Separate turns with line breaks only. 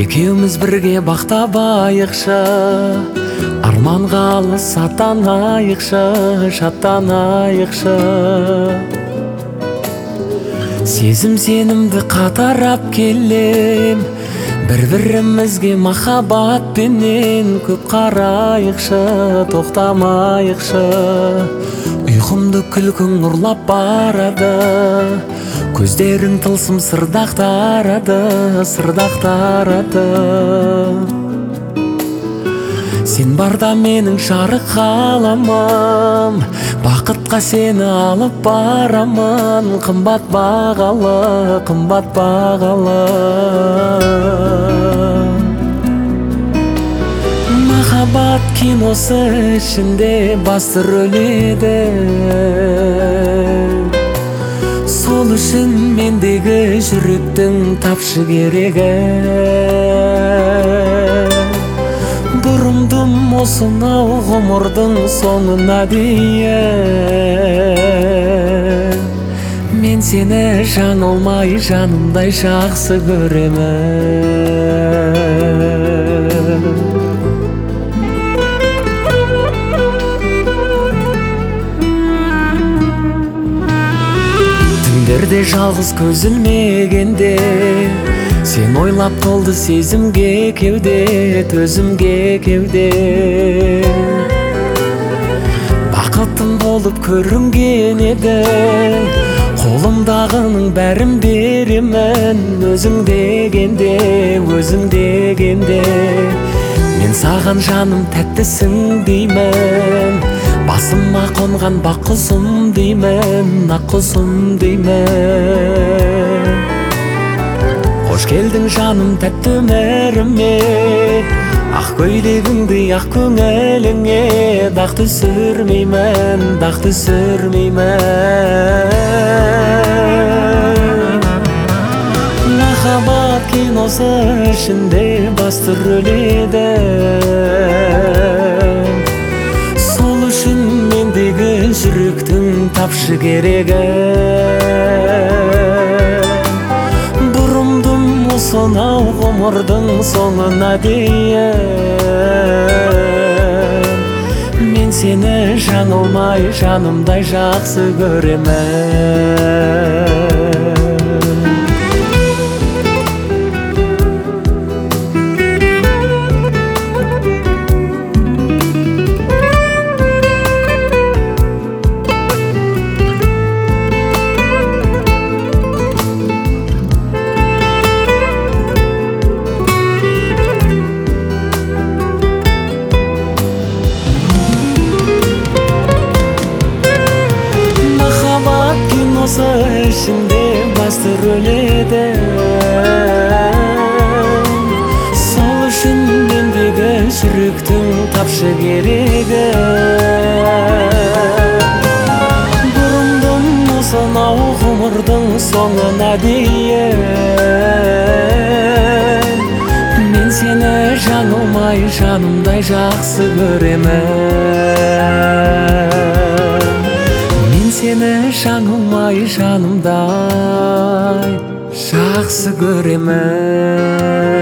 Экеумиз бирге бактабайыкчы, арманга алыс аттанайыкчы, шаттанайыкчы. Сезим сенімді катарап келем, бір-бірімізге махаббатпенен көп карайыкчы, токтамайыкчы. Уйкумду күлкүң урлап барады, көздерің тылсым сырдактарады, сырдактарады. Сен барда менің жарык каламым, бакытка сени алып барамын, кымбат багалы, кымбат багалы. Махаббат киносу ичинде басты рөлүдө, сол үшін мендегі жүректің тапшы керегі. Бұрымдым осынау ғұмырдың соңына дейін. Мен сені жаңылмай жанымдай жақсы көремін. Түндерде жалғыз көз ілмегенде, сен ойлап толды сезімге кеуде, төзімге кеуде. Бақытым болып көрінген едің, қолымдағының бәрін беремін. Өзің дегенде, өзің дегенде, мен саған жаным тәттісің деймін. Басыма қонған бақ құсым деймін, ақ құсым деймін. Қош келдің жаным тәтті өміріме, ақ көйлегіңді ақ көңіліңе. Дақ түсірмеймін, дақ түсірмеймін. Махаббат киносы ішінде басты рөледі, сол үшін мендегі жүректің тапшы керегі. Сонау ғұмырдың соңына дейін, мен сені жаңылмай жанымдай жақсы көремін. Ішінде басты рөледі, сол үшін мендегі жүректің тапшы керегі. Бұрымдым осынау ғұмырдың соңына дейін, мен сені жаңылмай жанымдай жақсы көремін. Сені жаңылмай жанымдай жақсы көремін.